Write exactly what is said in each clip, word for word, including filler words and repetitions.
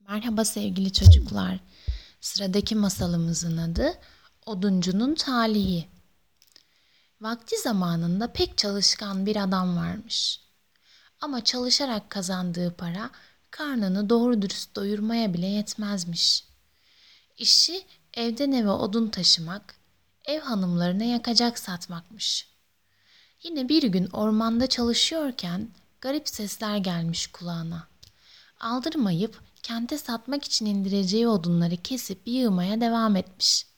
Merhaba sevgili çocuklar. Sıradaki masalımızın adı Oduncunun Talihi. Vakti zamanında pek çalışkan bir adam varmış. Ama çalışarak kazandığı para karnını doğru dürüst doyurmaya bile yetmezmiş. İşi evden eve odun taşımak, ev hanımlarına yakacak satmakmış. Yine bir gün ormanda çalışıyorken garip sesler gelmiş kulağına. Aldırmayıp kente satmak için indireceği odunları kesip yığmaya devam etmiş.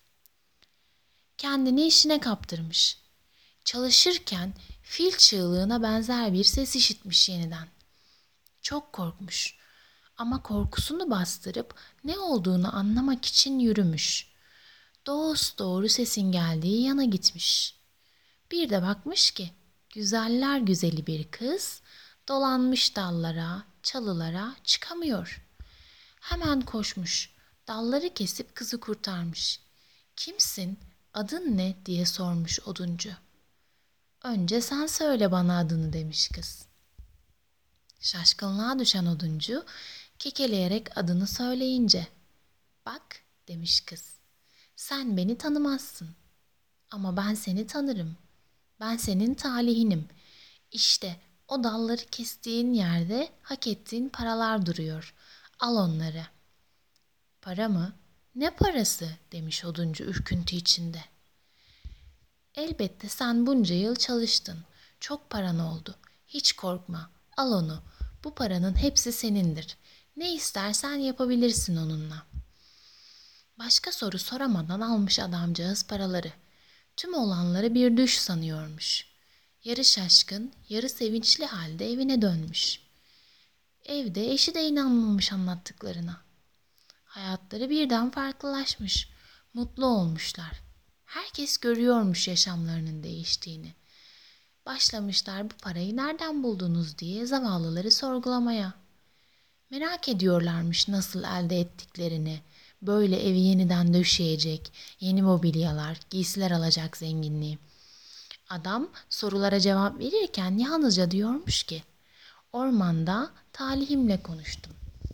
Kendini işine kaptırmış. Çalışırken fil çığlığına benzer bir ses işitmiş yeniden. Çok korkmuş ama korkusunu bastırıp ne olduğunu anlamak için yürümüş. Dosdoğru sesin geldiği yana gitmiş. Bir de bakmış ki güzeller güzeli bir kız dolanmış dallara, çalılara çıkamıyor. Hemen koşmuş, dalları kesip kızı kurtarmış. "Kimsin, adın ne?" diye sormuş oduncu. "Önce sen söyle bana adını," demiş kız. Şaşkınlığa düşen oduncu kekeleyerek adını söyleyince, "Bak," demiş kız, "sen beni tanımazsın ama ben seni tanırım. Ben senin talihinim. İşte o dalları kestiğin yerde hak ettiğin paralar duruyor. Al onları." "Para mı? Ne parası?" demiş oduncu ürküntü içinde. "Elbette sen bunca yıl çalıştın. Çok paran oldu. Hiç korkma. Al onu. Bu paranın hepsi senindir. Ne istersen yapabilirsin onunla." Başka soru soramadan almış adamcağız paraları. Tüm olanları bir düş sanıyormuş. Yarı şaşkın, yarı sevinçli halde evine dönmüş. Evde eşi de inanmamış anlattıklarına. Hayatları birden farklılaşmış. Mutlu olmuşlar. Herkes görüyormuş yaşamlarının değiştiğini. Başlamışlar bu parayı nereden buldunuz diye zavallıları sorgulamaya. Merak ediyorlarmış nasıl elde ettiklerini. Böyle evi yeniden döşeyecek, yeni mobilyalar, giysiler alacak zenginliği. Adam sorulara cevap verirken yalnızca diyormuş ki, "Ormanda talihimle konuştum."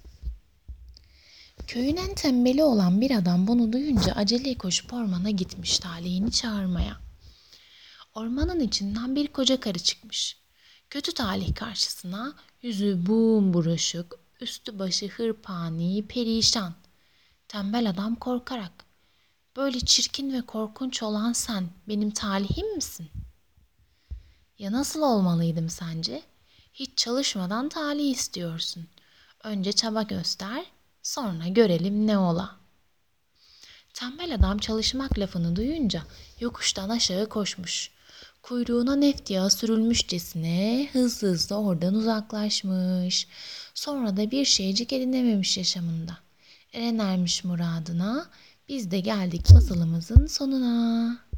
Köyün en tembeli olan bir adam bunu duyunca acele koşup ormana gitmiş talihini çağırmaya. Ormanın içinden bir koca karı çıkmış. Kötü talih karşısına yüzü buruşuk, üstü başı hırpani, perişan. Tembel adam korkarak, "Böyle çirkin ve korkunç olan sen benim talihim misin?" "Ya nasıl olmalıydım sence? Hiç çalışmadan talih istiyorsun. Önce çaba göster, sonra görelim ne ola." Tembel adam çalışmak lafını duyunca yokuştan aşağı koşmuş. Kuyruğuna neft yağı sürülmüşçesine hızlı hızlı oradan uzaklaşmış. Sonra da bir şeycik edinememiş yaşamında. Eren ermiş muradına, biz de geldik masalımızın sonuna.